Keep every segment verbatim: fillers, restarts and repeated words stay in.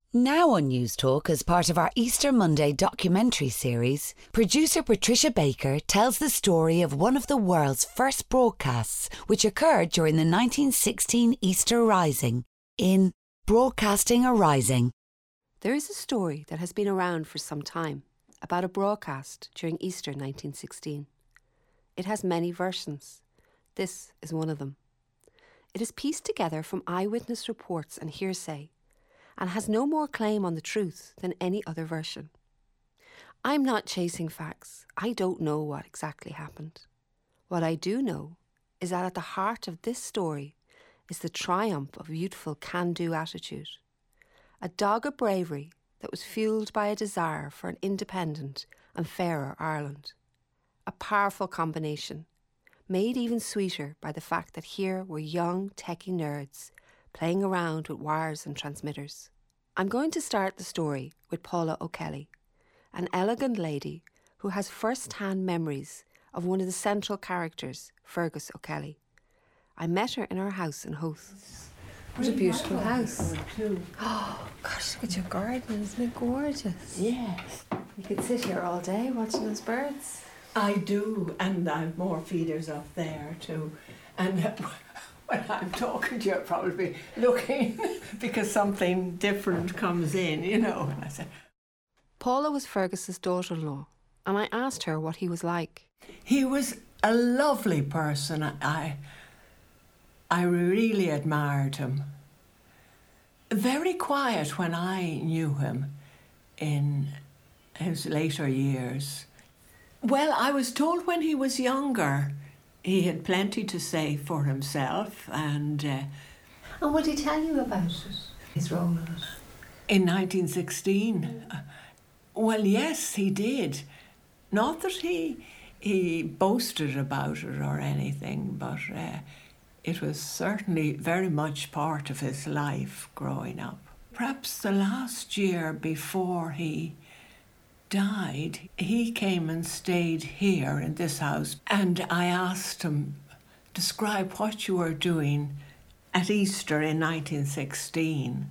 Now on News Talk, as part of our Easter Monday documentary series, producer Patricia Baker tells the story of one of the world's first broadcasts, which occurred during the nineteen sixteen Easter Rising, in Broadcasting a Rising. There is a story that has been around for some time about a broadcast during Easter nineteen sixteen. It has many versions. This is one of them. It is pieced together from eyewitness reports and hearsay, and has no more claim on the truth than any other version. I'm not chasing facts. I don't know what exactly happened. What I do know is that at the heart of this story is the triumph of youthful can-do attitude, a dogged bravery that was fueled by a desire for an independent and fairer Ireland. A powerful combination, made even sweeter by the fact that here were young techie nerds playing around with wires and transmitters. I'm going to start the story with Paula O'Kelly, an elegant lady who has first-hand memories of one of the central characters, Fergus O'Kelly. I met her in her house in Howth. What a beautiful house. Oh, gosh, look at your garden. Isn't it gorgeous? Yes. You could sit here all day watching those birds. I do, and I've more feeders up there too. And when I'm talking to you, I'll probably be looking because something different comes in, you know. And I said, Paula was Fergus's daughter-in-law, and I asked her what he was like. He was a lovely person. I, I really admired him. Very quiet when I knew him in his later years. Well, I was told when he was younger, he had plenty to say for himself, and... Uh, and would he tell you about it, his role in it? In nineteen sixteen? Uh, well, yes, he did. Not that he, he boasted about it or anything, but uh, it was certainly very much part of his life growing up. Perhaps the last year before he died, he came and stayed here in this house, and I asked him, describe what you were doing at Easter in nineteen sixteen.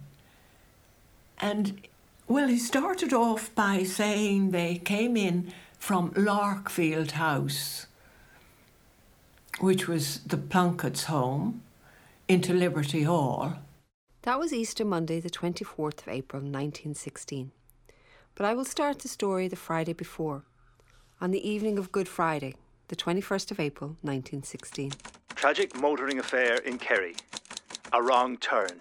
And, well, he started off by saying they came in from Larkfield House, which was the Plunkett's home, into Liberty Hall. That was Easter Monday, the twenty-fourth of April, nineteen sixteen. But I will start the story the Friday before, on the evening of Good Friday, the twenty-first of April, nineteen sixteen. Tragic motoring affair in Kerry. A wrong turn.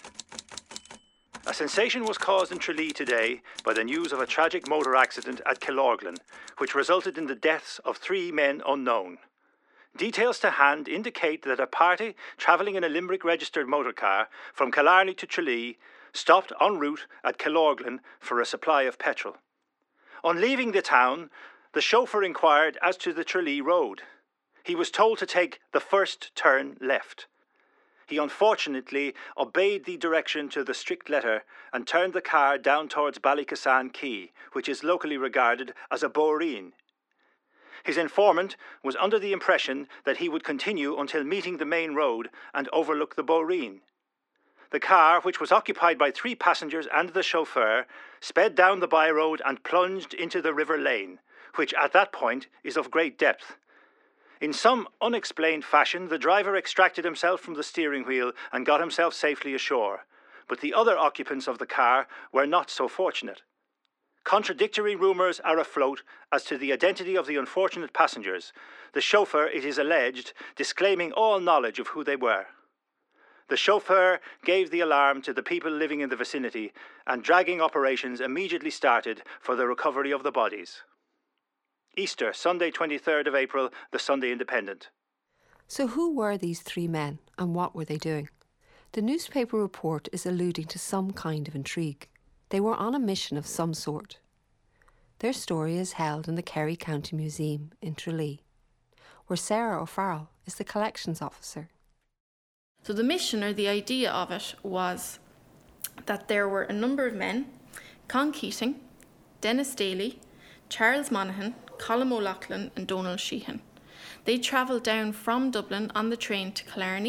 A sensation was caused in Tralee today by the news of a tragic motor accident at Killorglin, which resulted in the deaths of three men unknown. Details to hand indicate that a party travelling in a Limerick-registered motorcar from Killarney to Tralee stopped en route at Killorglin for a supply of petrol. On leaving the town, the chauffeur inquired as to the Tralee road. He was told to take the first turn left. He unfortunately obeyed the direction to the strict letter and turned the car down towards Ballycassan Quay, which is locally regarded as a boreen. His informant was under the impression that he would continue until meeting the main road and overlook the boreen. The car, which was occupied by three passengers and the chauffeur, sped down the by-road and plunged into the River Lane, which at that point is of great depth. In some unexplained fashion, the driver extracted himself from the steering wheel and got himself safely ashore, but the other occupants of the car were not so fortunate. Contradictory rumours are afloat as to the identity of the unfortunate passengers, the chauffeur, it is alleged, disclaiming all knowledge of who they were. The chauffeur gave the alarm to the people living in the vicinity, and dragging operations immediately started for the recovery of the bodies. Easter, Sunday twenty-third of April, the Sunday Independent. So who were these three men, and what were they doing? The newspaper report is alluding to some kind of intrigue. They were on a mission of some sort. Their story is held in the Kerry County Museum in Tralee, where Sarah O'Farrell is the collections officer. So the mission, or the idea of it, was that there were a number of men, Con Keating, Dennis Daly, Charles Monaghan, Colm O'Loughlin and Donald Sheehan. They travelled down from Dublin on the train to Killarney,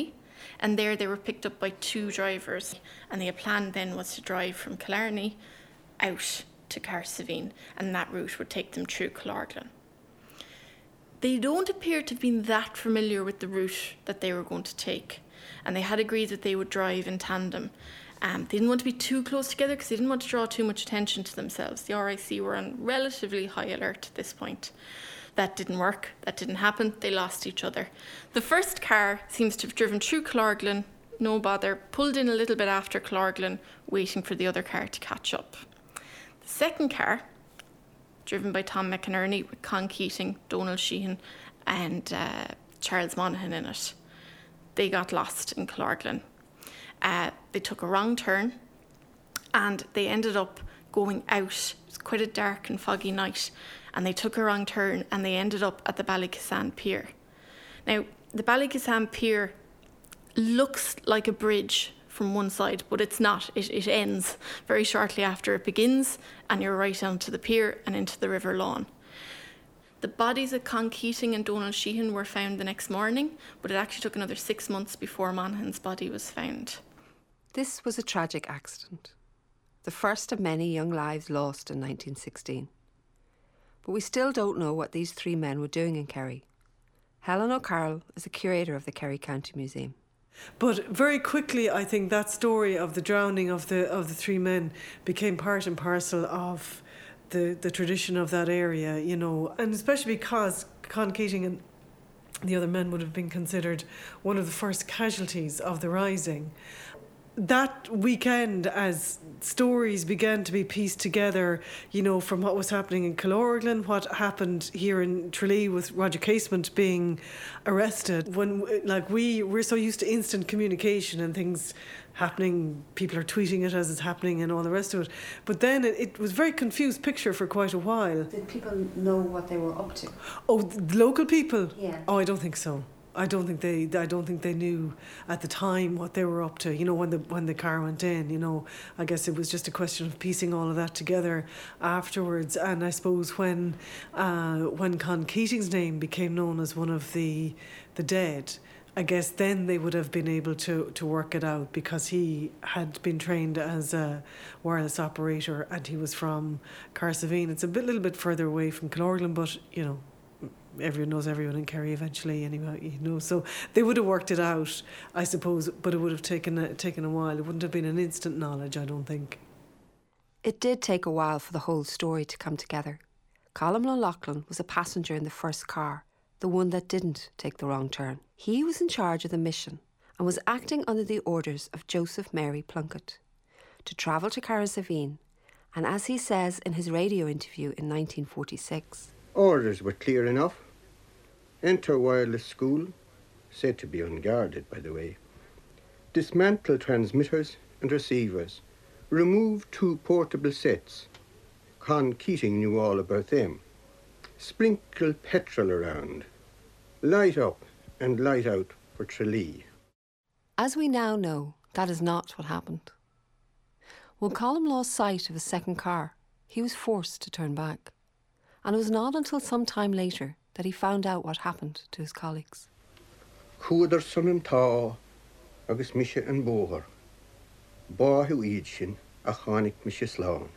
and there they were picked up by two drivers, and their plan then was to drive from Killarney out to Carsavine, and that route would take them through Killorglin. They don't appear to have been that familiar with the route that they were going to take, and they had agreed that they would drive in tandem. Um, they didn't want to be too close together because they didn't want to draw too much attention to themselves. The R I C were on relatively high alert at this point. That didn't work. That didn't happen. They lost each other. The first car seems to have driven through Killorglin, no bother, pulled in a little bit after Killorglin, waiting for the other car to catch up. The second car, driven by Tom McInerney with Con Keating, Donald Sheehan and uh, Charles Monaghan in it, they got lost in Killorglin. Uh, they took a wrong turn and they ended up going out. It was quite a dark and foggy night, and they took a wrong turn and they ended up at the Ballykissan Pier. Now, the Ballykissan Pier looks like a bridge from one side, but it's not. It, it ends very shortly after it begins, and you're right onto the pier and into the River Lawn. The bodies of Con Keating and Donald Sheehan were found the next morning, but it actually took another six months before Monaghan's body was found. This was a tragic accident, the first of many young lives lost in nineteen sixteen. But we still don't know what these three men were doing in Kerry. Helen O'Carroll is the curator of the Kerry County Museum. But very quickly, I think that story of the drowning of the of the three men became part and parcel of the, the tradition of that area, you know, and especially because Con Keating and the other men would have been considered one of the first casualties of the Rising. That weekend, as stories began to be pieced together, you know, from what was happening in Killorglin, what happened here in Tralee with Roger Casement being arrested, when, like, we, we're so used to instant communication and things happening, people are tweeting it as it's happening and all the rest of it. But then it, it was a very confused picture for quite a while. Did people know what they were up to? Oh, the local people? Yeah. Oh, I don't think so. I don't think they. I don't think they knew at the time what they were up to. You know, when the when the car went in. You know, I guess it was just a question of piecing all of that together afterwards. And I suppose when uh, when Con Keating's name became known as one of the the dead, I guess then they would have been able to to work it out, because he had been trained as a wireless operator and he was from Carsavine. It's a bit little bit further away from Killorglin, but you know, everyone knows everyone in Kerry eventually anyway, you know, so they would have worked it out, I suppose, but it would have taken a, taken a while. It wouldn't have been an instant knowledge, I don't think. It did take a while for the whole story to come together. Colm O'Loughlin was a passenger in the first car, the one that didn't take the wrong turn. He was in charge of the mission and was acting under the orders of Joseph Mary Plunkett to travel to Carsavine, and as he says in his radio interview in nineteen forty-six, orders were clear enough. Enter wireless school, said to be unguarded, by the way. Dismantle transmitters and receivers. Remove two portable sets. Con Keating knew all about them. Sprinkle petrol around. Light up and light out for Tralee. As we now know, that is not what happened. When Colm lost sight of his second car, he was forced to turn back. And it was not until some time later that he found out what happened to his colleagues. Cúdar sunam tá agus mise an bóthar. Báthu iad sin a chánig mise slán.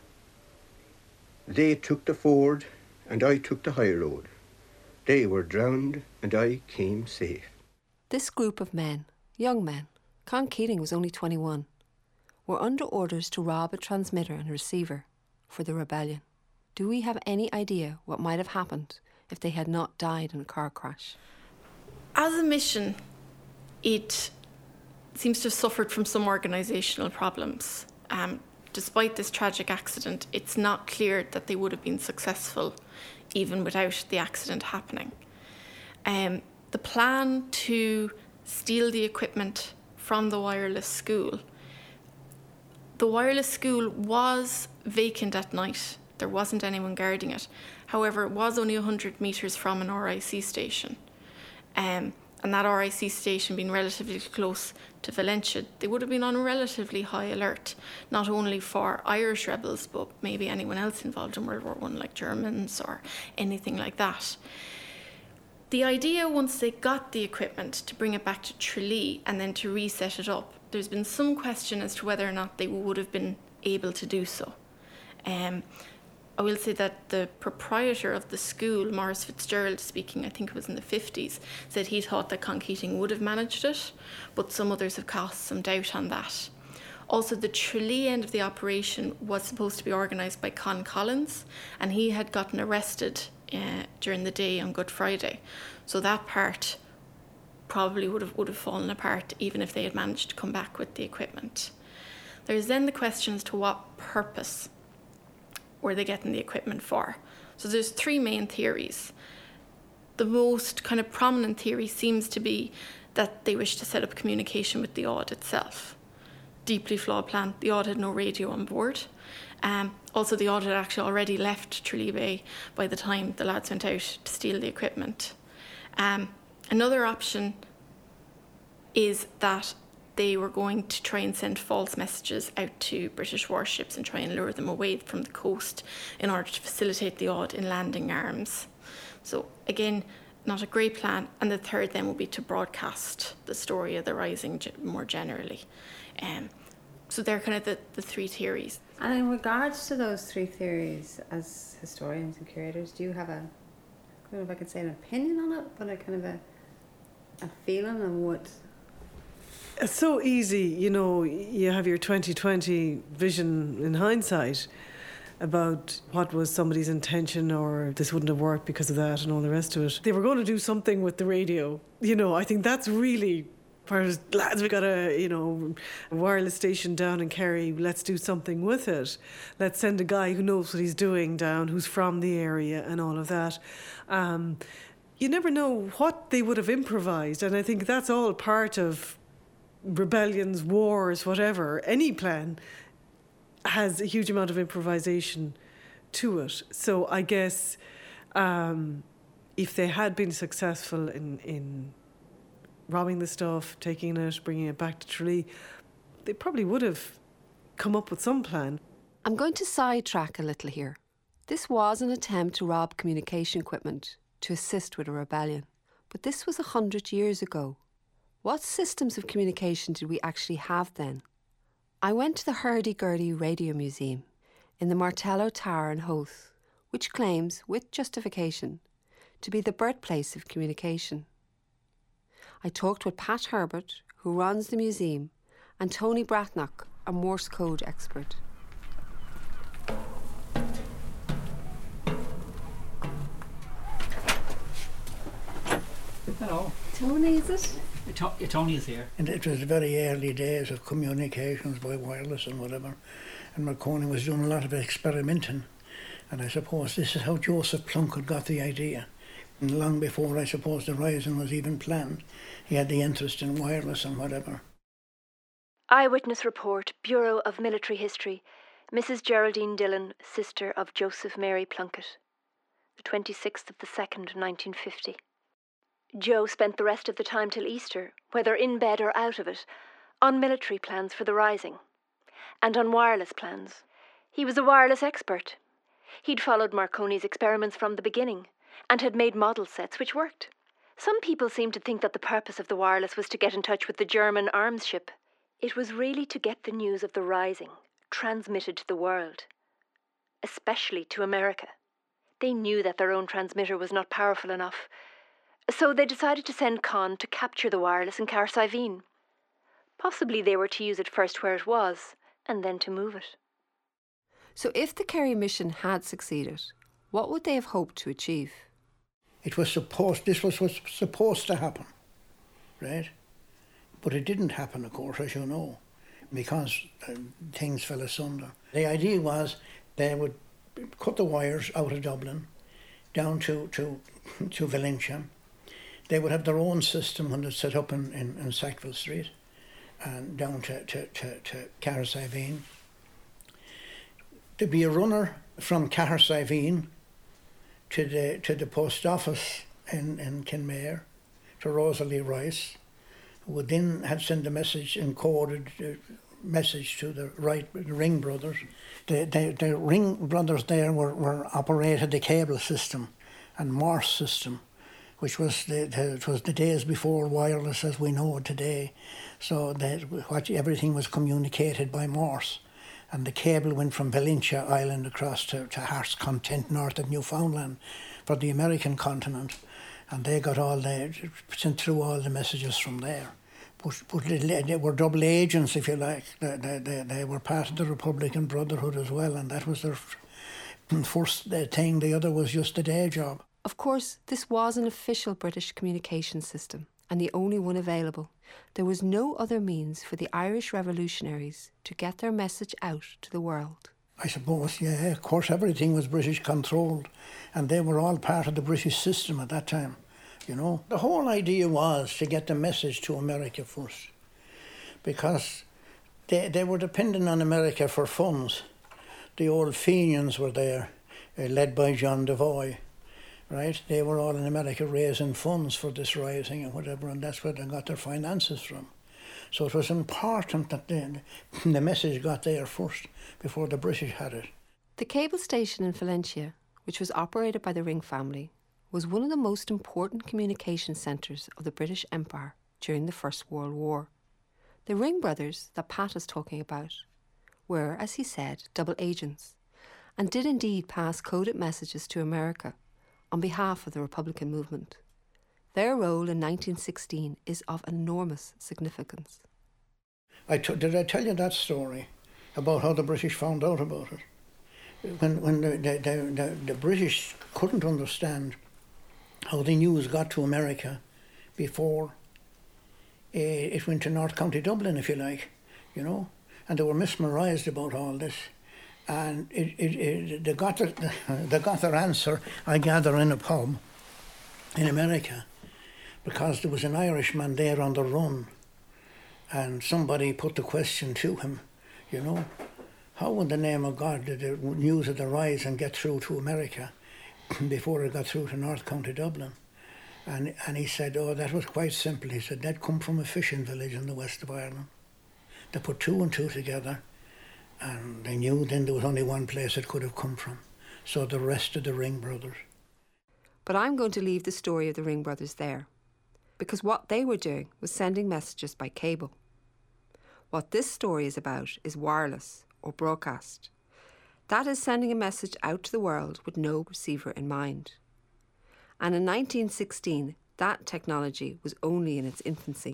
They took the ford and I took the high road. They were drowned and I came safe. This group of men, young men, Con Keating was only twenty-one, were under orders to rob a transmitter and receiver for the rebellion. Do we have any idea what might have happened if they had not died in a car crash? As a mission, it seems to have suffered from some organisational problems. Um, despite this tragic accident, it's not clear that they would have been successful even without the accident happening. Um, the plan to steal the equipment from the wireless school, the wireless school was vacant at night. There wasn't anyone guarding it. However, it was only one hundred metres from an R I C station. Um, and that R I C station being relatively close to Valentia, they would have been on relatively high alert, not only for Irish rebels, but maybe anyone else involved in World War One, like Germans or anything like that. The idea, once they got the equipment, to bring it back to Tralee and then to reset it up, there's been some question as to whether or not they would have been able to do so. Um, I will say that the proprietor of the school, Maurice Fitzgerald speaking, I think it was in the fifties, said he thought that Con Keating would have managed it, but some others have cast some doubt on that. Also, the Tralee end of the operation was supposed to be organised by Con Collins, and he had gotten arrested uh, during the day on Good Friday. So that part probably would have would have fallen apart even if they had managed to come back with the equipment. There's then the question as to what purpose were they getting the equipment for. So there's three main theories. The most kind of prominent theory seems to be that they wished to set up communication with the Aud itself. Deeply flawed plan. The Aud had no radio on board. Um, also, the Aud had actually already left Tralee Bay by the time the lads went out to steal the equipment. Um, another option is that they were going to try and send false messages out to British warships and try and lure them away from the coast in order to facilitate the Aud in landing arms. So again, not a great plan. And the third then will be to broadcast the story of the Rising more generally. Um, so they're kind of the, the three theories. And in regards to those three theories, as historians and curators, do you have a, I don't know if I could say an opinion on it, but a kind of a, a feeling of what... It's so easy, you know, you have your twenty twenty vision in hindsight about what was somebody's intention or this wouldn't have worked because of that and all the rest of it. They were going to do something with the radio. You know, I think that's really part of, lads, we got a, you know, a wireless station down in Kerry, let's do something with it. Let's send a guy who knows what he's doing down, who's from the area and all of that. Um, you never know what they would have improvised, and I think that's all part of rebellions, wars, whatever. Any plan has a huge amount of improvisation to it. So I guess um, if they had been successful in, in robbing the stuff, taking it, bringing it back to Tralee, they probably would have come up with some plan. I'm going to sidetrack a little here. This was an attempt to rob communication equipment to assist with a rebellion. But this was a hundred years ago. What systems of communication did we actually have then? I went to the Hurdy-Gurdy Radio Museum in the Martello Tower in Howth, which claims, with justification, to be the birthplace of communication. I talked with Pat Herbert, who runs the museum, and Tony Bratnock, a Morse code expert. Hello. Tony, is it? Tony is here. And it was the very early days of communications by wireless and whatever. And Marconi was doing a lot of experimenting. And I suppose this is how Joseph Plunkett got the idea. And long before, I suppose, the Rising was even planned, he had the interest in wireless and whatever. Eyewitness Report, Bureau of Military History, Missus Geraldine Dillon, sister of Joseph Mary Plunkett, the twenty-sixth of the second, nineteen fifty. Joe spent the rest of the time till Easter, whether in bed or out of it, on military plans for the Rising, and on wireless plans. He was a wireless expert. He'd followed Marconi's experiments from the beginning, and had made model sets which worked. Some people seem to think that the purpose of the wireless was to get in touch with the German arms ship. It was really to get the news of the Rising transmitted to the world, especially to America. They knew that their own transmitter was not powerful enough, so they decided to send Con to capture the wireless in Carsiveen. Possibly they were to use it first where it was, and then to move it. So if the Kerry mission had succeeded, what would they have hoped to achieve? It was supposed, this was, was supposed to happen, right? But it didn't happen, of course, as you know, because uh, things fell asunder. The idea was they would cut the wires out of Dublin down to, to, to Valentia. They would have their own system when it's set up in, in, in Sackville Street and down to, to, to, to Carsiveen. There'd be a runner from Carsiveen to the to the post office in, in Kinmare, to Rosalie Rice, who would then have sent a message, encoded uh, message to the Wright, the Ring brothers. The, the, the Ring brothers there were, were operated the cable system and Morse system, which was the, the, it was the days before wireless as we know it today. So that what, everything was communicated by Morse. And the cable went from Valentia Island across to, to Heart's Content north of Newfoundland for the American continent. And they got all the, sent through all the messages from there. But, but they were double agents, if you like. They, they, they were part of the Republican Brotherhood as well, and that was their first thing. The other was just a day job. Of course, this was an official British communication system, and the only one available. There was no other means for the Irish revolutionaries to get their message out to the world. I suppose, yeah, of course everything was British controlled, and they were all part of the British system at that time, you know. The whole idea was to get the message to America first, because they, they were dependent on America for funds. The old Fenians were there, uh, led by John Devoy. Right, they were all in America raising funds for this rising and whatever, and that's where they got their finances from. So it was important that the, the message got there first before the British had it. The cable station in Valentia, which was operated by the Ring family, was one of the most important communication centres of the British Empire during the First World War. The Ring brothers that Pat is talking about were, as he said, double agents, and did indeed pass coded messages to America on behalf of the Republican movement. Their role in nineteen sixteen is of enormous significance. I t- did I tell you that story about how the British found out about it? When when the, the, the, the British couldn't understand how the news got to America before uh, it went to North County Dublin, if you like, you know, and they were mesmerised about all this. And it, it, it, they, got their, they got their answer, I gather, in a pub in America, because there was an Irishman there on the run, and somebody put the question to him, you know, how in the name of God did the news of the rise and get through to America before it got through to North County Dublin? And, and he said, oh, that was quite simple. He said, they'd come from a fishing village in the west of Ireland. They put two and two together, and they knew then there was only one place it could have come from. So the rest of the Ring brothers. But I'm going to leave the story of the Ring brothers there, because what they were doing was sending messages by cable. What this story is about is wireless, or broadcast. That is sending a message out to the world with no receiver in mind. And in nineteen sixteen, that technology was only in its infancy.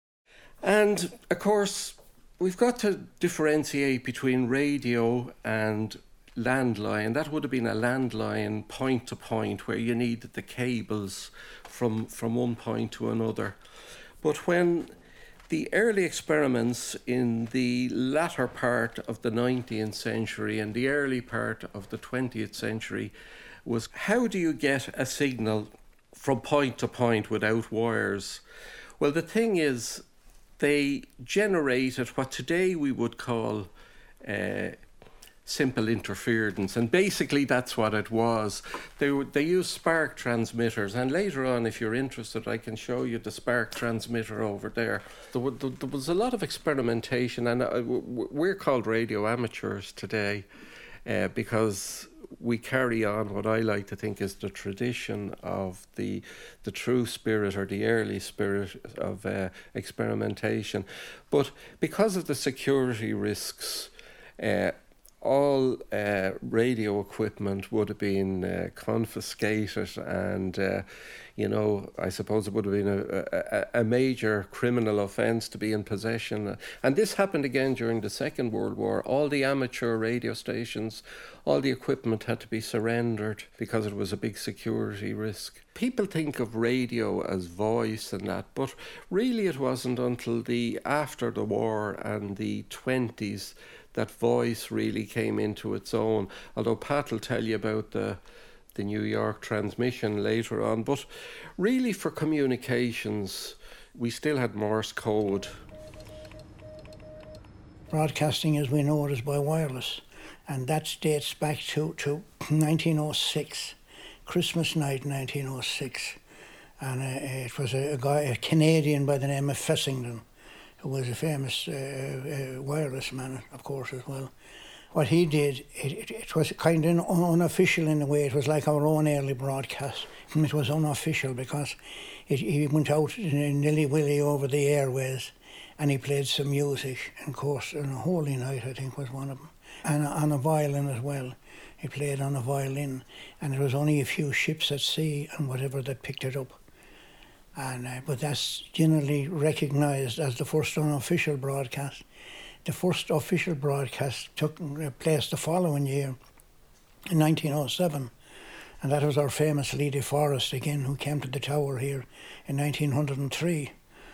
And, of course, we've got to differentiate between radio and landline. That would have been a landline point to point where you needed the cables from, from one point to another. But when the early experiments in the latter part of the nineteenth century and the early part of the twentieth century was, how do you get a signal from point to point without wires? Well, the thing is, they generated what today we would call uh, simple interference, and basically that's what it was. They they used spark transmitters, and later on, if you're interested, I can show you the spark transmitter over there. There, were, there was a lot of experimentation, and uh, we're called radio amateurs today uh, because we carry on what I like to think is the tradition of the the true spirit or the early spirit of uh, experimentation. But because of the security risks, uh, all uh, radio equipment would have been uh, confiscated, and uh, you know, I suppose it would have been a, a, a major criminal offence to be in possession. And this happened again during the Second World War. All the amateur radio stations, all the equipment had to be surrendered because it was a big security risk. People think of radio as voice and that, but really it wasn't until the after the war and the twenties that voice really came into its own. Although Pat will tell you about the the New York transmission later on. But really for communications, we still had Morse code. Broadcasting as we know it is by wireless, and that dates back to, to nineteen oh six, Christmas night nineteen oh six. And uh, it was a, a guy, a Canadian by the name of Fessington, who was a famous uh, uh, wireless man, of course, as well. What he did, it, it, it was kind of unofficial in a way. It was like our own early broadcast. it was unofficial because it, he went out nilly-willy over the airways and he played some music, and of course, on a Holy Night, I think, was one of them, and on a violin as well. He played on a violin, and there was only a few ships at sea and whatever that picked it up. And uh, but that's generally recognised as the first unofficial broadcast. The first official broadcast took place the following year, in nineteen oh seven, and that was our famous Lee de Forest again, who came to the tower here in nineteen oh three.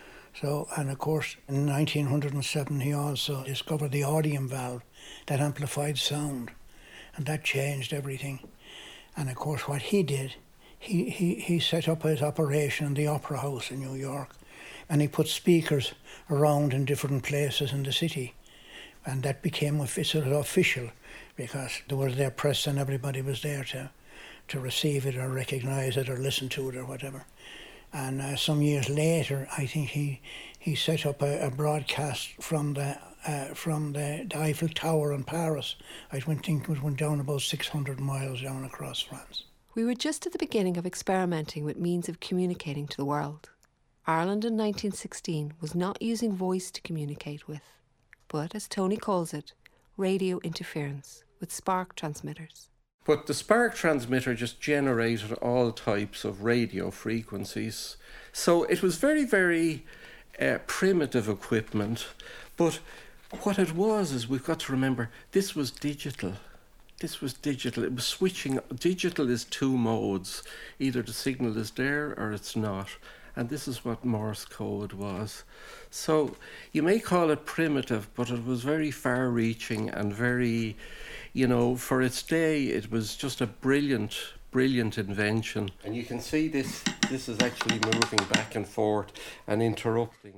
So, and of course, in nineteen oh seven, he also discovered the Audium valve that amplified sound, and that changed everything. And of course, what he did, he, he, he set up his operation in the Opera House in New York, and he put speakers around in different places in the city, and that became sort of official because there was their press and everybody was there to, to receive it or recognise it or listen to it or whatever. And uh, some years later, I think he he set up a, a broadcast from the uh, from the, the Eiffel Tower in Paris. I think it went down about six hundred miles down across France. We were just at the beginning of experimenting with means of communicating to the world. Ireland in nineteen sixteen was not using voice to communicate with, but, as Tony calls it, radio interference with spark transmitters. But the spark transmitter just generated all types of radio frequencies. So it was very, very uh, primitive equipment. But what it was is, we've got to remember, this was digital. This was digital. It was switching. Digital is two modes. Either the signal is there or it's not. And this is what Morse code was. So you may call it primitive, but it was very far-reaching and very, you know, for its day, it was just a brilliant, brilliant invention. And you can see this, this is actually moving back and forth and interrupting.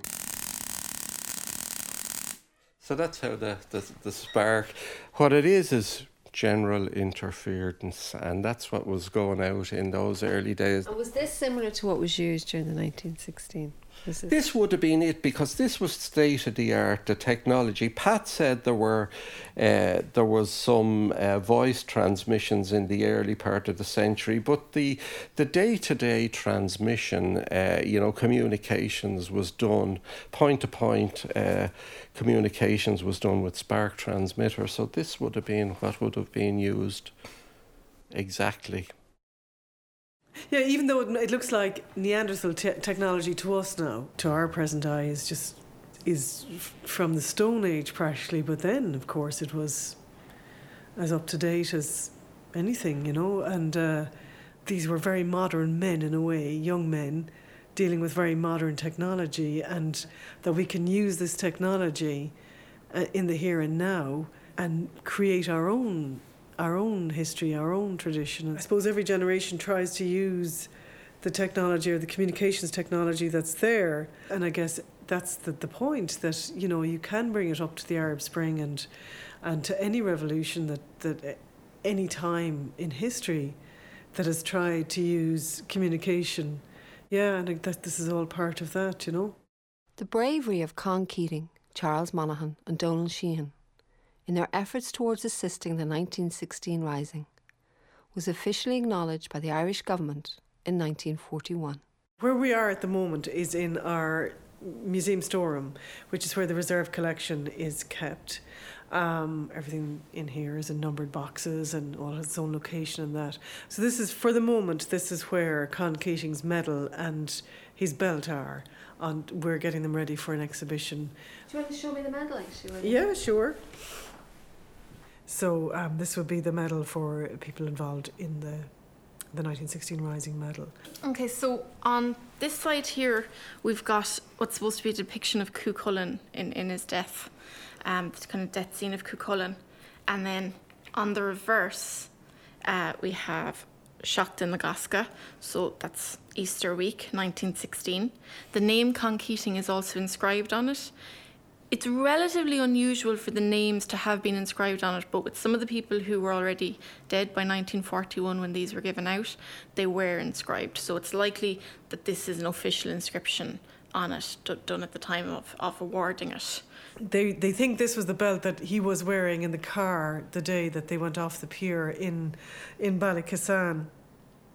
So that's how the, the, the spark, what it is, is general interference, and that's what was going out in those early days. And was this similar to what was used during the nineteen sixteen? This, this would have been it, because this was state of the art, the technology. Pat said there were uh, there was some uh, voice transmissions in the early part of the century, but the the day to day transmission, uh, you know, communications was done point to point. Uh, communications was done with spark transmitter. So this would have been what would have been used exactly. Yeah, even though it looks like Neanderthal te- technology to us now, to our present eye, is just is from the Stone Age practically. But then, of course, it was as up to date as anything, you know. And uh, these were very modern men in a way, young men dealing with very modern technology, and that we can use this technology uh, in the here and now and create our own. our own history, our own tradition. I suppose every generation tries to use the technology or the communications technology that's there. And I guess that's the, the point, that, you know, you can bring it up to the Arab Spring and and to any revolution that, that any time in history that has tried to use communication. Yeah, and I think that this is all part of that, you know. The bravery of Con Keating, Charles Monaghan and Donald Sheehan in their efforts towards assisting the nineteen sixteen Rising was officially acknowledged by the Irish government in nineteen forty-one. Where we are at the moment is in our museum storeroom, which is where the reserve collection is kept. Um, everything in here is in numbered boxes and all has its own location and that. So this is, for the moment, this is where Con Keating's medal and his belt are. And we're getting them ready for an exhibition. Do you want to show me the medal, actually? Yeah, sure. So um, this would be the medal for people involved in the the nineteen sixteen Rising medal. Okay, so on this side here, we've got what's supposed to be a depiction of Cuchulainn in, in his death, um, the kind of death scene of Cuchulainn. And then on the reverse, uh, we have Seachtain na Gaisce, so that's Easter week, nineteen sixteen. The name Con Keating is also inscribed on it. It's relatively unusual for the names to have been inscribed on it, but with some of the people who were already dead by nineteen forty-one when these were given out, they were inscribed. So it's likely that this is an official inscription on it, d- done at the time of, of awarding it. They they think this was the belt that he was wearing in the car the day that they went off the pier in in Ballykissan.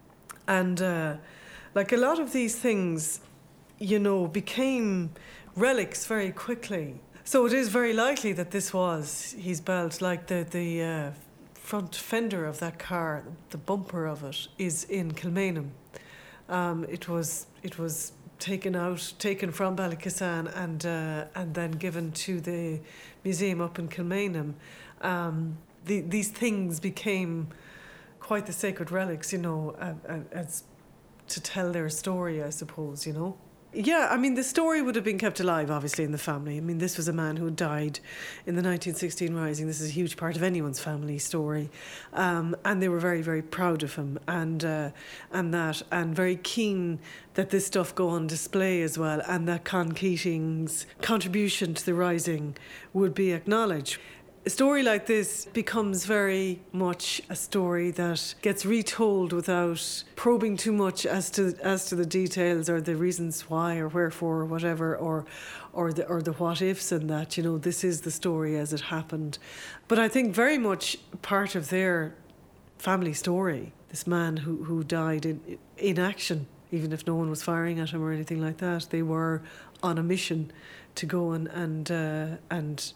And uh, like a lot of these things, you know, became relics very quickly. So it is very likely that this was his belt, like the, the uh, front fender of that car, the bumper of it, is in Kilmainham. Um, it was it was taken out, taken from Ballykissan and uh, and then given to the museum up in Kilmainham. Um, the, these things became quite the sacred relics, you know, uh, uh, as to tell their story, I suppose, you know. Yeah, I mean, the story would have been kept alive, obviously, in the family. I mean, this was a man who died in the nineteen sixteen Rising. This is a huge part of anyone's family story. Um, and they were very, very proud of him and uh, and that, and very keen that this stuff go on display as well, and that Con Keating's contribution to the Rising would be acknowledged. A story like this becomes very much a story that gets retold without probing too much as to as to the details or the reasons why or wherefore or whatever, or or the or the what ifs, and that, you know, this is the story as it happened. But I think very much part of their family story, this man who, who died in in action, even if no one was firing at him or anything like that, they were on a mission to go and and uh, and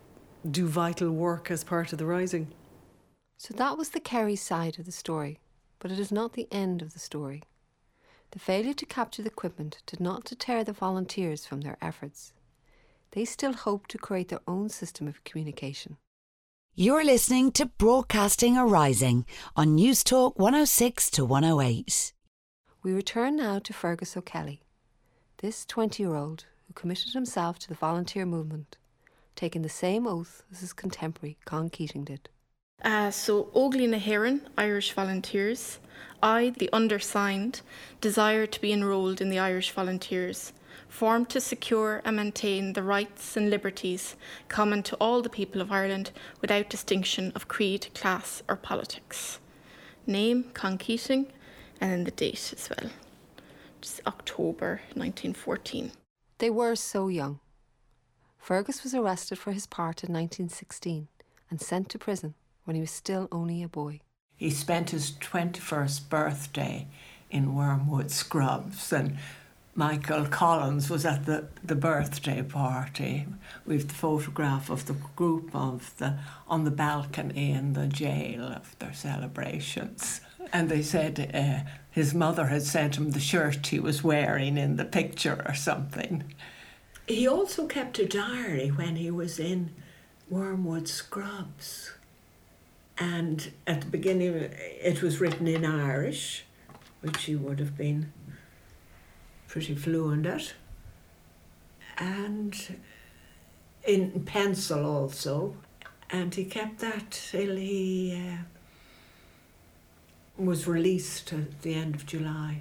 do vital work as part of the Rising. So that was the Kerry side of the story, but it is not the end of the story. The failure to capture the equipment did not deter the volunteers from their efforts. They still hope to create their own system of communication. You're listening to Broadcasting a Rising on News Talk one oh six to one oh eight. We return now to Fergus O'Kelly, this twenty-year-old who committed himself to the volunteer movement, taking the same oath as his contemporary Con Keating did. Uh, so, Óglaigh na hÉireann, Irish Volunteers. I, the undersigned, desire to be enrolled in the Irish Volunteers, formed to secure and maintain the rights and liberties common to all the people of Ireland without distinction of creed, class or politics. Name, Con Keating, and then the date as well. It's October nineteen fourteen. They were so young. Fergus was arrested for his part in nineteen sixteen and sent to prison when he was still only a boy. He spent his twenty-first birthday in Wormwood Scrubs, and Michael Collins was at the, the birthday party. We've the photograph of the group of the on the balcony in the jail of their celebrations. And they said uh, his mother had sent him the shirt he was wearing in the picture or something. He also kept a diary when he was in Wormwood Scrubs. And at the beginning, it was written in Irish, which he would have been pretty fluent at. And in pencil also. And he kept that till he uh, was released at the end of July.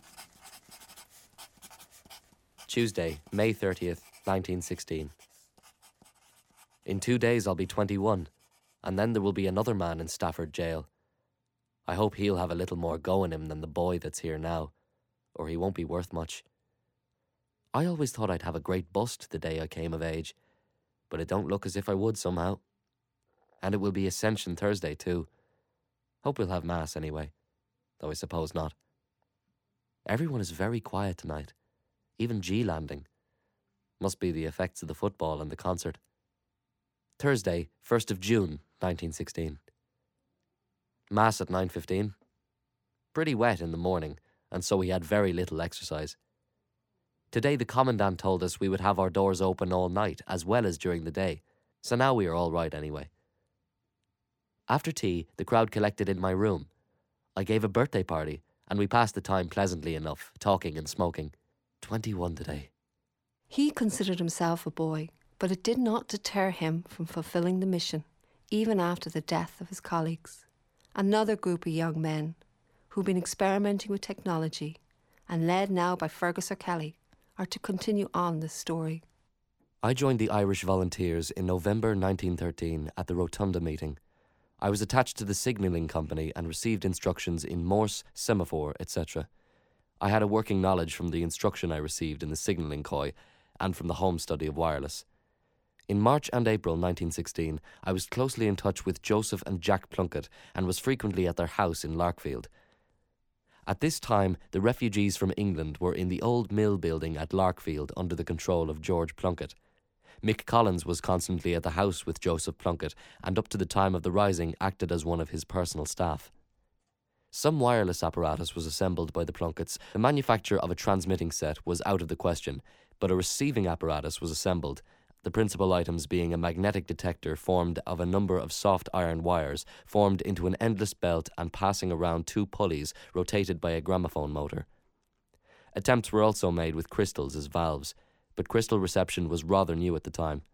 Tuesday, May thirtieth, nineteen sixteen. In two days I'll be twenty-one, and then there will be another man in Stafford jail. I hope he'll have a little more go in him than the boy that's here now, or he won't be worth much. I always thought I'd have a great bust the day I came of age, but it don't look as if I would somehow. And it will be Ascension Thursday too. Hope we'll have Mass anyway, though I suppose not. Everyone is very quiet tonight. Even G landing. Must be the effects of the football and the concert. Thursday, first of June, nineteen sixteen. Mass at nine fifteen. Pretty wet in the morning, and so we had very little exercise. Today the Commandant told us we would have our doors open all night, as well as during the day, so now we are all right anyway. After tea, the crowd collected in my room. I gave a birthday party, and we passed the time pleasantly enough, talking and smoking. Twenty-one today. He considered himself a boy, but it did not deter him from fulfilling the mission, even after the death of his colleagues. Another group of young men who've been experimenting with technology and led now by Fergus O'Kelly are to continue on this story. I joined the Irish Volunteers in November nineteen thirteen at the Rotunda meeting. I was attached to the signalling company and received instructions in Morse, semaphore, et cetera. I had a working knowledge from the instruction I received in the signalling coy and from the home study of wireless. In March and April nineteen sixteen, I was closely in touch with Joseph and Jack Plunkett and was frequently at their house in Larkfield. At this time, the refugees from England were in the old mill building at Larkfield under the control of George Plunkett. Mick Collins was constantly at the house with Joseph Plunkett and up to the time of the rising acted as one of his personal staff. Some wireless apparatus was assembled by the Plunketts. The manufacture of a transmitting set was out of the question, but a receiving apparatus was assembled, the principal items being a magnetic detector formed of a number of soft iron wires formed into an endless belt and passing around two pulleys rotated by a gramophone motor. Attempts were also made with crystals as valves, but crystal reception was rather new at the time.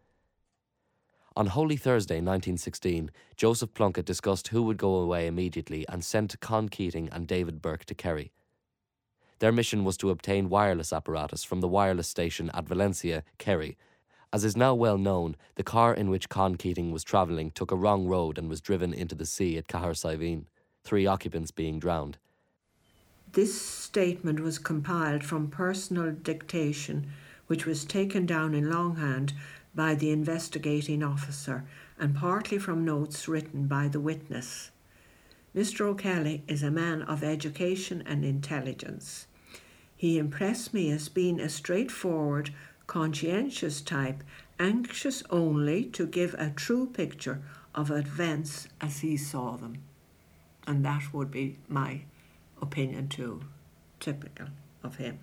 On Holy Thursday nineteen sixteen, Joseph Plunkett discussed who would go away immediately and sent Con Keating and David Burke to Kerry. Their mission was to obtain wireless apparatus from the wireless station at Valencia, Kerry. As is now well known, the car in which Con Keating was travelling took a wrong road and was driven into the sea at Cahersiveen, three occupants being drowned. This statement was compiled from personal dictation, which was taken down in longhand by the investigating officer and partly from notes written by the witness. Mister O'Kelly is a man of education and intelligence. He impressed me as being a straightforward, conscientious type, anxious only to give a true picture of events as he saw them. And that would be my opinion too, typical of him.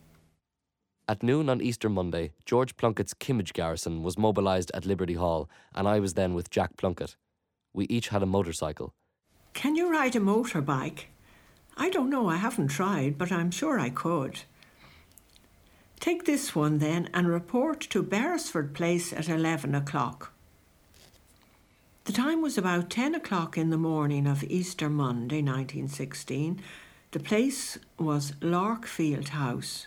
At noon on Easter Monday, George Plunkett's Kimmage garrison was mobilised at Liberty Hall, and I was then with Jack Plunkett. We each had a motorcycle. Can you ride a motorbike? I don't know, I haven't tried, but I'm sure I could. Take this one then and report to Beresford Place at eleven o'clock. The time was about ten o'clock in the morning of Easter Monday, nineteen sixteen. The place was Larkfield House.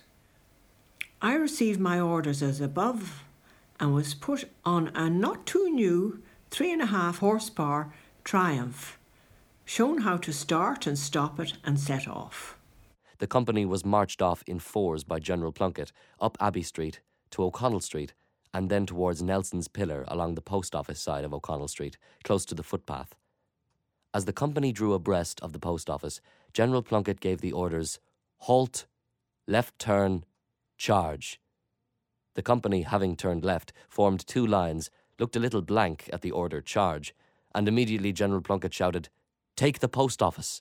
I received my orders as above and was put on a not too new three and a half horsepower Triumph, shown how to start and stop it and set off. The company was marched off in fours by General Plunkett up Abbey Street to O'Connell Street and then towards Nelson's Pillar along the post office side of O'Connell Street, close to the footpath. As the company drew abreast of the post office, General Plunkett gave the orders, "Halt, left turn, charge." The company, having turned left, formed two lines, looked a little blank at the order "charge," and immediately General Plunkett shouted, "Take the post office."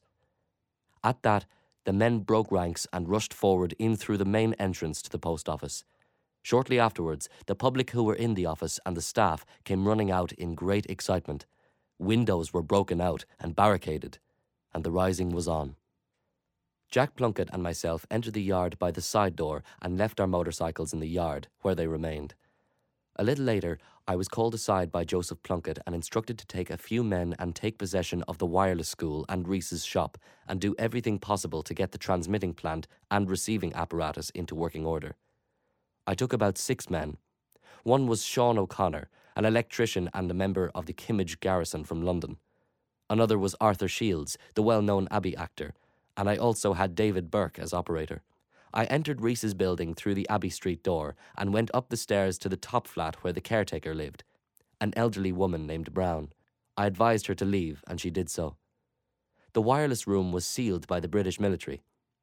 At that, the men broke ranks and rushed forward in through the main entrance to the post office. Shortly afterwards, the public who were in the office and the staff came running out in great excitement. Windows were broken out and barricaded, and the rising was on. Jack Plunkett and myself entered the yard by the side door and left our motorcycles in the yard, where they remained. A little later, I was called aside by Joseph Plunkett and instructed to take a few men and take possession of the wireless school and Rees's shop and do everything possible to get the transmitting plant and receiving apparatus into working order. I took about six men. One was Sean O'Connor, an electrician and a member of the Kimmage garrison from London. Another was Arthur Shields, the well-known Abbey actor, and I also had David Burke as operator. I entered Rees's building through the Abbey Street door and went up the stairs to the top flat where the caretaker lived, an elderly woman named Brown. I advised her to leave, and she did so. The wireless room was sealed by the British military.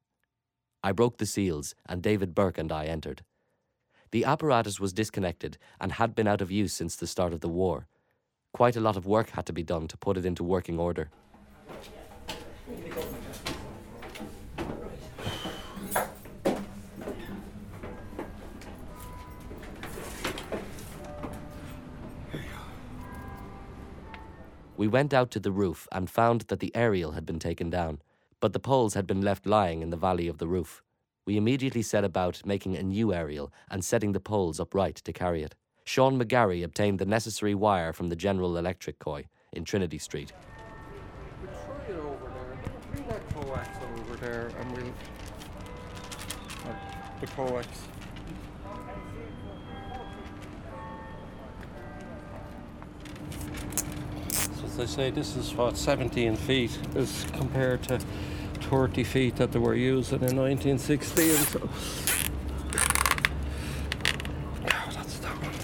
I broke the seals, and David Burke and I entered. The apparatus was disconnected and had been out of use since the start of the war. Quite a lot of work had to be done to put it into working order. We went out to the roof and found that the aerial had been taken down, but the poles had been left lying in the valley of the roof. We immediately set about making a new aerial and setting the poles upright to carry it. Sean McGarry obtained the necessary wire from the General Electric Coy in Trinity Street. We'll try it over there. Bring that coax over there and we'll... Uh, the coax. As I say, this is what, seventeen feet as compared to thirty feet that they were using in nineteen sixteen. So. Oh, that's that one.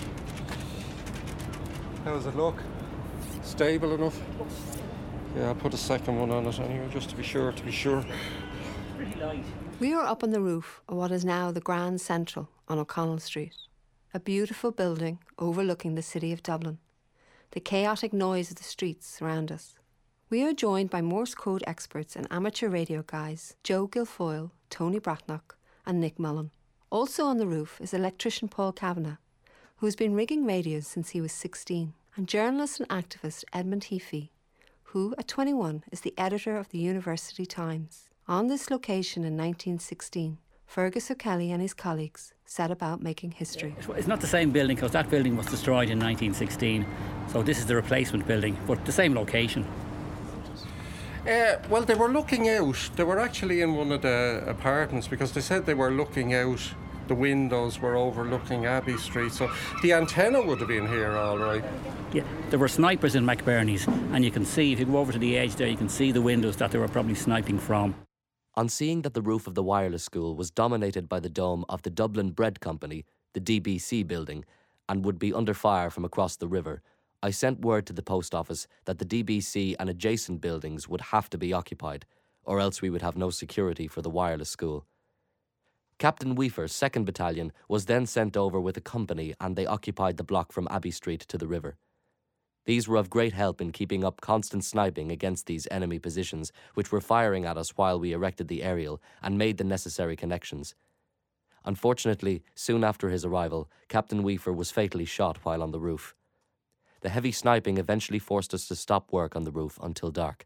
How does it look? Stable enough? Yeah, I'll put a second one on it anyway, just to be sure, to be sure. pretty light. We are up on the roof of what is now the Grand Central on O'Connell Street, a beautiful building overlooking the city of Dublin. The chaotic noise of the streets surround us. We are joined by Morse code experts and amateur radio guys Joe Guilfoyle, Tony Bratnock and Nick Mullen. Also on the roof is electrician Paul Kavanagh, who has been rigging radios since he was sixteen, and journalist and activist Edmund Heafy, who at twenty-one is the editor of the University Times. On this location in nineteen sixteen, Fergus O'Kelly and his colleagues set about making history. It's not the same building because that building was destroyed in nineteen sixteen, so this is the replacement building, but the same location. Uh, well, they were looking out. They were actually in one of the apartments because they said they were looking out. The windows were overlooking Abbey Street, so the antenna would have been here, all right. Yeah, there were snipers in McBurney's, and you can see, if you go over to the edge there, you can see the windows that they were probably sniping from. On seeing that the roof of the wireless school was dominated by the dome of the Dublin Bread Company, the D B C building, and would be under fire from across the river, I sent word to the post office that the D B C and adjacent buildings would have to be occupied, or else we would have no security for the wireless school. Captain Weafer's second Battalion was then sent over with a company and they occupied the block from Abbey Street to the river. These were of great help in keeping up constant sniping against these enemy positions, which were firing at us while we erected the aerial and made the necessary connections. Unfortunately, soon after his arrival, Captain Weafer was fatally shot while on the roof. The heavy sniping eventually forced us to stop work on the roof until dark.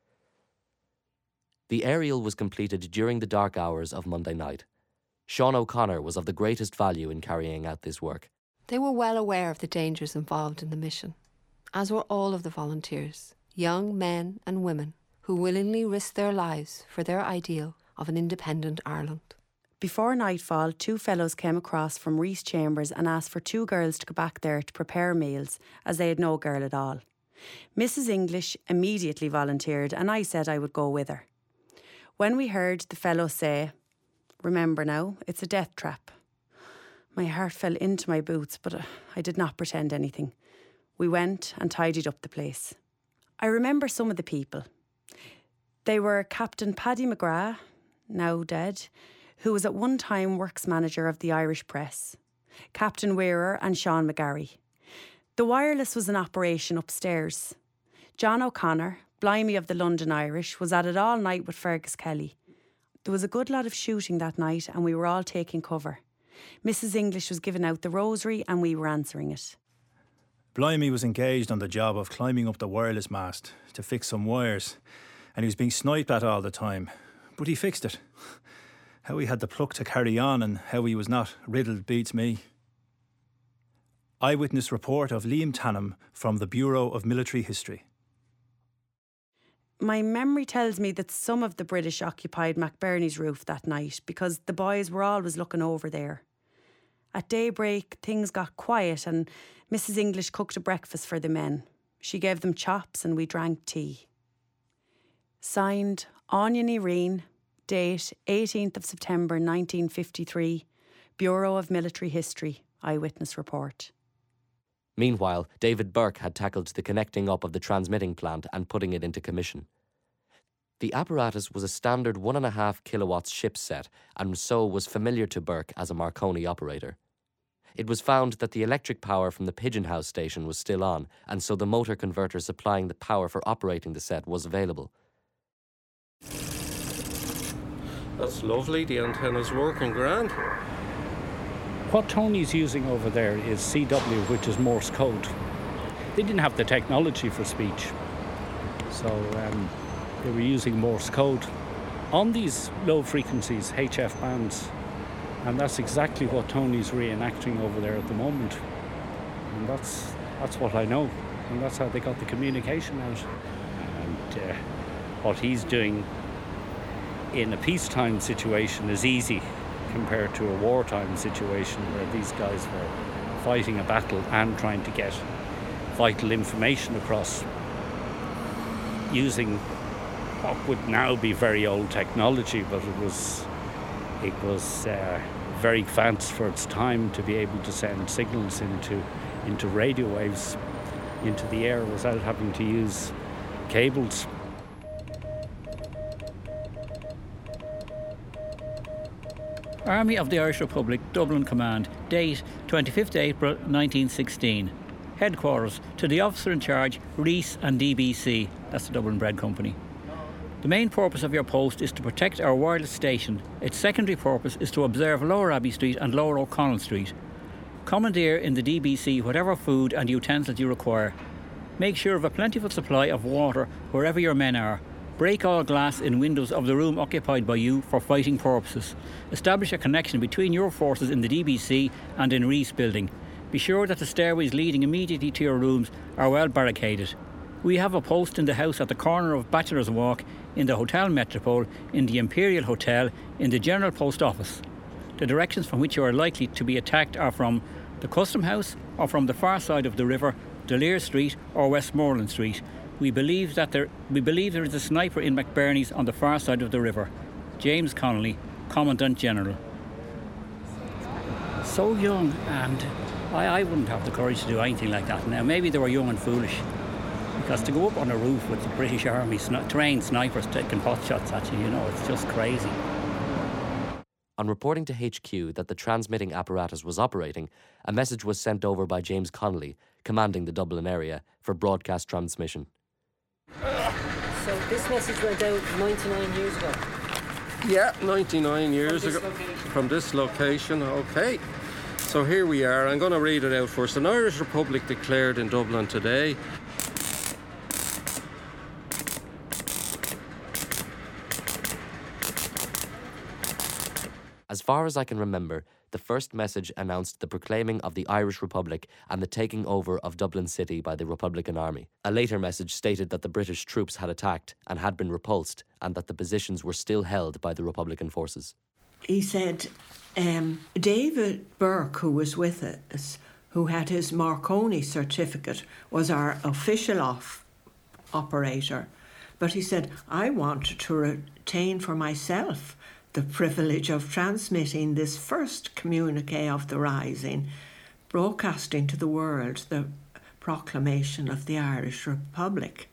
The aerial was completed during the dark hours of Monday night. Sean O'Connor was of the greatest value in carrying out this work. They were well aware of the dangers involved in the mission, as were all of the volunteers, young men and women who willingly risked their lives for their ideal of an independent Ireland. Before nightfall, two fellows came across from Reese Chambers and asked for two girls to go back there to prepare meals, as they had no girl at all. Missus English immediately volunteered and I said I would go with her. When we heard the fellow say, "Remember now, it's a death trap," my heart fell into my boots, but I did not pretend anything. We went and tidied up the place. I remember some of the people. They were Captain Paddy McGrath, now dead, who was at one time works manager of the Irish Press, Captain Wearer and Sean McGarry. The wireless was in operation upstairs. John O'Connor, Blimey of the London Irish, was at it all night with Fergus Kelly. There was a good lot of shooting that night and we were all taking cover. Missus English was giving out the rosary and we were answering it. Blimey was engaged on the job of climbing up the wireless mast to fix some wires, and he was being sniped at all the time, but he fixed it. How he had the pluck to carry on and how he was not riddled beats me. Eyewitness report of Liam Tannum from the Bureau of Military History. My memory tells me that some of the British occupied McBurney's roof that night because the boys were always looking over there. At daybreak, things got quiet and Missus English cooked a breakfast for the men. She gave them chops and we drank tea. Signed, Onion Irene, date eighteenth of September nineteen fifty-three, Bureau of Military History, Eyewitness report. Meanwhile, David Burke had tackled the connecting up of the transmitting plant and putting it into commission. The apparatus was a standard one and a half kilowatts ship set and so was familiar to Burke as a Marconi operator. It was found that the electric power from the Pigeon House station was still on, and so the motor converter supplying the power for operating the set was available. That's lovely, the antenna's working grand. What Tony's using over there is C W, which is Morse code. They didn't have the technology for speech, so um, they were using Morse code on these low frequencies, H F bands, and that's exactly what Tony's reenacting over there at the moment. And that's that's what I know, and that's how they got the communication out. And uh, what he's doing in a peacetime situation is easy compared to a wartime situation where these guys were fighting a battle and trying to get vital information across using what would now be very old technology, but it was it was uh, very advanced for its time to be able to send signals into into radio waves into the air without having to use cables. Army of the Irish Republic, Dublin Command. Date twenty-fifth April nineteen sixteen. Headquarters to the officer in charge, Rees and D B C. That's the Dublin Bread Company. The main purpose of your post is to protect our wireless station. Its secondary purpose is to observe Lower Abbey Street and Lower O'Connell Street. Commandeer in the D B C whatever food and utensils you require. Make sure of a plentiful supply of water wherever your men are. Break all glass in windows of the room occupied by you for fighting purposes. Establish a connection between your forces in the D B C and in Rees Building. Be sure that the stairways leading immediately to your rooms are well barricaded. We have a post in the house at the corner of Bachelor's Walk, in the Hotel Metropole, in the Imperial Hotel, in the General Post Office. The directions from which you are likely to be attacked are from the Custom House or from the far side of the river, D'Lear Street or Westmoreland Street. We believe that there we believe there is a sniper in McBurney's on the far side of the river. James Connolly, Commandant General. So young, and I, I wouldn't have the courage to do anything like that now. Maybe they were young and foolish. Because to go up on a roof with the British Army sni- trained snipers taking pot shots at you, you know, it's just crazy. On reporting to H Q that the transmitting apparatus was operating, a message was sent over by James Connolly, commanding the Dublin area, for broadcast transmission. So this message went out ninety-nine years ago? Yeah, ninety-nine years From this ago. location. From this location, okay. So here we are. I'm going to read it out first. An Irish Republic declared in Dublin today. As far as I can remember, the first message announced the proclaiming of the Irish Republic and the taking over of Dublin City by the Republican Army. A later message stated that the British troops had attacked and had been repulsed, and that the positions were still held by the Republican forces. He said um, David Burke, who was with us, who had his Marconi certificate, was our official off operator. But he said, I wanted to retain for myself the privilege of transmitting this first communique of the Rising, broadcasting to the world the proclamation of the Irish Republic.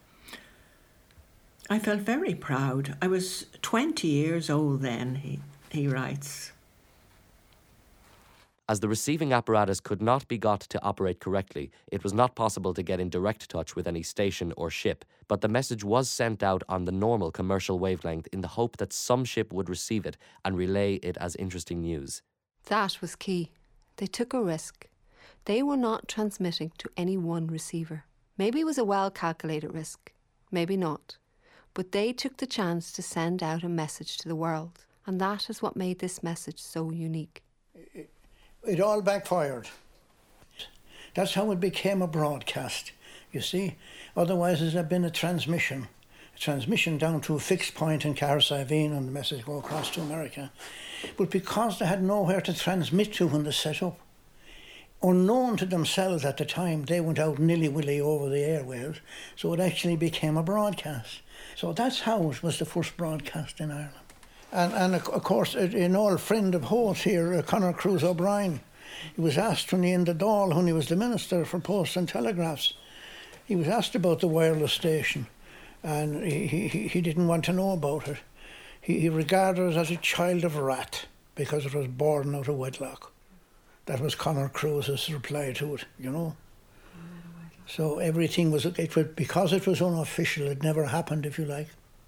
I felt very proud. I was twenty years old then, he, he writes. As the receiving apparatus could not be got to operate correctly, it was not possible to get in direct touch with any station or ship, but the message was sent out on the normal commercial wavelength in the hope that some ship would receive it and relay it as interesting news. That was key. They took a risk. They were not transmitting to any one receiver. Maybe it was a well-calculated risk, maybe not. But they took the chance to send out a message to the world, and that is what made this message so unique. It all backfired. That's how it became a broadcast, you see. Otherwise, it had been a transmission. A transmission down to a fixed point in Cahersiveen and the message go across to America. But because they had nowhere to transmit to when they set up, unknown to themselves at the time, they went out nilly-willy over the airwaves, so it actually became a broadcast. So that's how it was the first broadcast in Ireland. And, and of course, an old friend of Hoth here, uh, Conor Cruise O'Brien, he was asked when he in the Dáil, when he was the Minister for Posts and Telegraphs, he was asked about the wireless station, and he, he, he didn't want to know about it. He, he regarded it as a child of wrath because it was born out of wedlock. That was Conor Cruise's reply to it, you know. So everything was, it was, because it was unofficial, it never happened, if you like.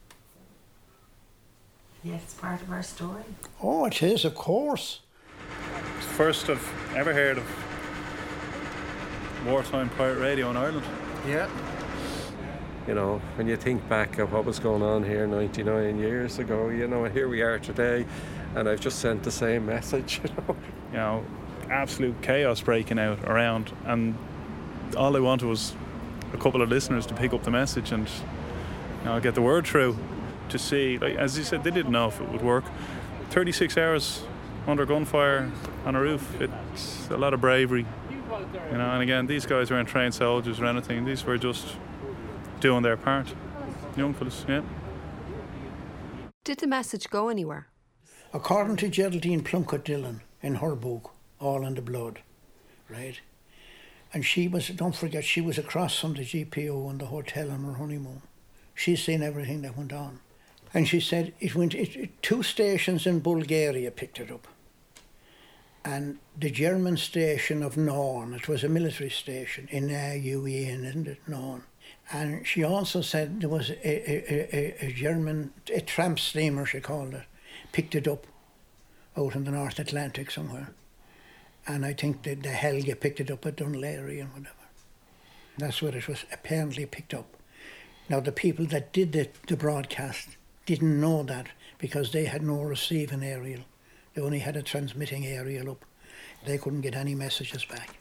Yes, it's part of our story. Oh, it is, of course. It's the first I've ever heard of wartime pirate radio in Ireland. Yeah. You know, when you think back of what was going on here ninety-nine years ago, you know, and here we are today, and I've just sent the same message, you know. You know, absolute chaos breaking out around, and all I wanted was a couple of listeners to pick up the message and, you know, get the word through. To see, like as you said, they didn't know if it would work. thirty-six hours under gunfire on a roof, it's a lot of bravery, you know. And again, these guys weren't trained soldiers or anything. These were just doing their part. Young fellas, yeah. Did the message go anywhere? According to Geraldine Plunkett Dillon in her book, All in the Blood, right? And she was, don't forget, she was across from the G P O in the hotel on her honeymoon. She's seen everything that went on. And she said it went, it, it, two stations in Bulgaria picked it up. and the German station of Nairn, it was a military station in uh, U E N, isn't it, Nairn? And she also said there was a, a, a, a German, a tramp steamer, she called it, picked it up out in the North Atlantic somewhere. And I think that the Helga picked it up at Dunleary and whatever. That's where it was apparently picked up. Now, the people that did the, the broadcast didn't know that because they had no receiving aerial. They only had a transmitting aerial up. They couldn't get any messages back.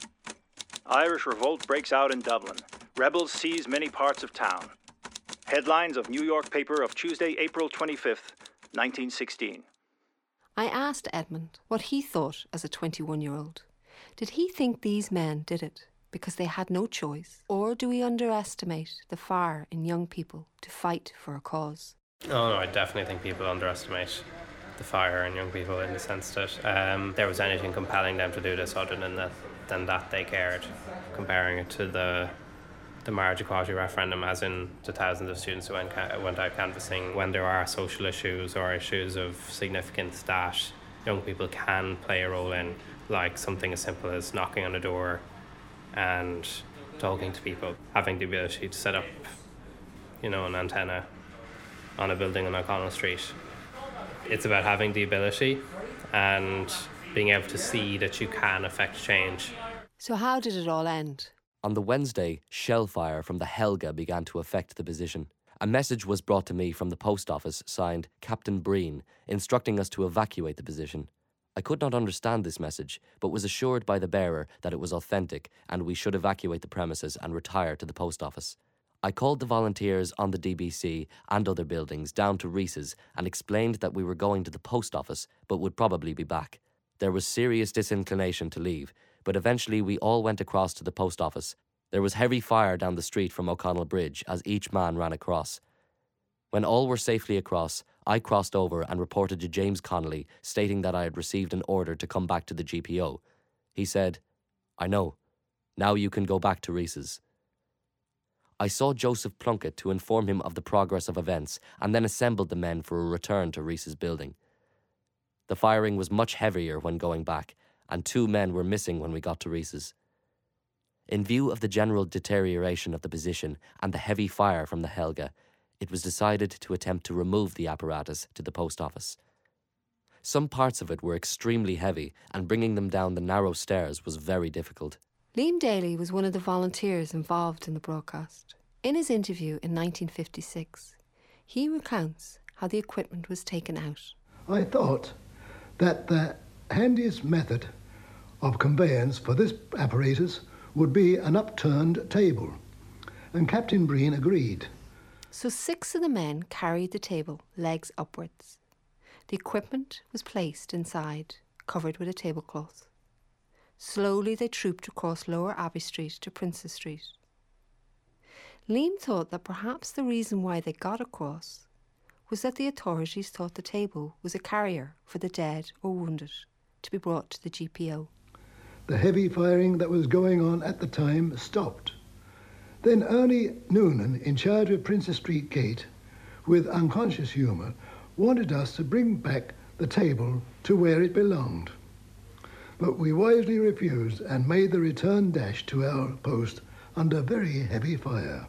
Irish revolt breaks out in Dublin. Rebels seize many parts of town. Headlines of New York paper of Tuesday, April twenty-fifth, nineteen sixteen. I asked Edmund what he thought as a twenty-one-year-old. Did he think these men did it because they had no choice, or do we underestimate the fire in young people to fight for a cause? Oh no, I definitely think people underestimate the fire in young people in the sense that um, there was anything compelling them to do this other than that, than that they cared. Comparing it to the the marriage equality referendum, as in the thousands of students who went, went out canvassing, when there are social issues or issues of significance that young people can play a role in, like something as simple as knocking on a door and talking to people, having the ability to set up, you know, an antenna on a building on O'Connell Street. It's about having the ability and being able to see that you can affect change. So how did it all end? On the Wednesday, shell fire from the Helga began to affect the position. A message was brought to me from the post office signed Captain Breen, instructing us to evacuate the position. I could not understand this message, but was assured by the bearer that it was authentic and we should evacuate the premises and retire to the post office. I called the volunteers on the D B C and other buildings down to Reese's and explained that we were going to the post office but would probably be back. There was serious disinclination to leave, but eventually we all went across to the post office. There was heavy fire down the street from O'Connell Bridge as each man ran across. When all were safely across, I crossed over and reported to James Connolly, stating that I had received an order to come back to the G P O. He said, "I know. Now you can go back to Reese's." I saw Joseph Plunkett to inform him of the progress of events and then assembled the men for a return to Reese's building. The firing was much heavier when going back, and two men were missing when we got to Reese's. In view of the general deterioration of the position and the heavy fire from the Helga, it was decided to attempt to remove the apparatus to the post office. Some parts of it were extremely heavy, and bringing them down the narrow stairs was very difficult. Liam Daly was one of the volunteers involved in the broadcast. In his interview in nineteen fifty-six, he recounts how the equipment was taken out. I thought that the handiest method of conveyance for this apparatus would be an upturned table, and Captain Breen agreed. So six of the men carried the table, legs upwards. The equipment was placed inside, covered with a tablecloth. Slowly they trooped across Lower Abbey Street to Princes Street. Liam thought that perhaps the reason why they got across was that the authorities thought the table was a carrier for the dead or wounded to be brought to the G P O. The heavy firing that was going on at the time stopped. Then Ernie Noonan, in charge of Princes Street Gate, with unconscious humour, wanted us to bring back the table to where it belonged. But we wisely refused and made the return dash to our post under very heavy fire.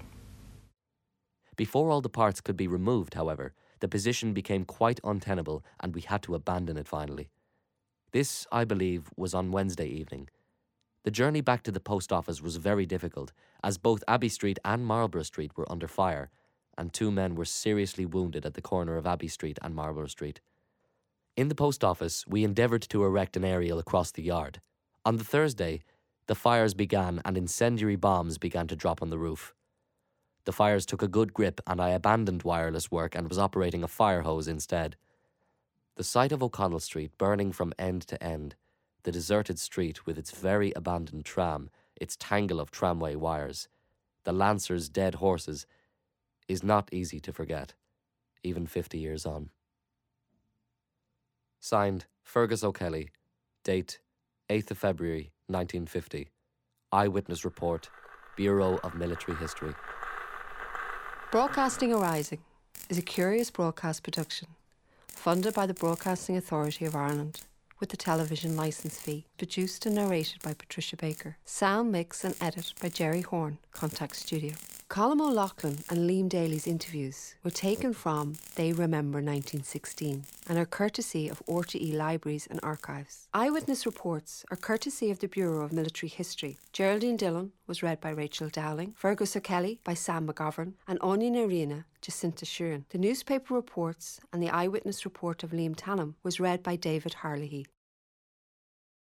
Before all the parts could be removed, however, the position became quite untenable and we had to abandon it finally. This, I believe, was on Wednesday evening. The journey back to the post office was very difficult, as both Abbey Street and Marlborough Street were under fire, and two men were seriously wounded at the corner of Abbey Street and Marlborough Street. In the post office, we endeavoured to erect an aerial across the yard. On the Thursday, the fires began and incendiary bombs began to drop on the roof. The fires took a good grip and I abandoned wireless work and was operating a fire hose instead. The sight of O'Connell Street burning from end to end, the deserted street with its very abandoned tram, its tangle of tramway wires, the Lancers' dead horses, is not easy to forget, even fifty years on. Signed, Fergus O'Kelly. Date, eighth of February, nineteen fifty. Eyewitness Report, Bureau of Military History. Broadcasting Arising is a Curious broadcast production, funded by the Broadcasting Authority of Ireland, with with the television licence fee. Produced and narrated by Patricia Baker. Sound mix and edit by Jerry Horn, Contact Studio. Colm O'Loughlin and Liam Daly's interviews were taken from They Remember nineteen sixteen and are courtesy of R T E Libraries and Archives. Eyewitness reports are courtesy of the Bureau of Military History. Geraldine Dillon was read by Rachel Dowling, Fergus O'Kelly by Sam McGovern, and Anya Narina Jacinta Sheeran. The newspaper reports and the eyewitness report of Liam Tannum was read by David Harlehy.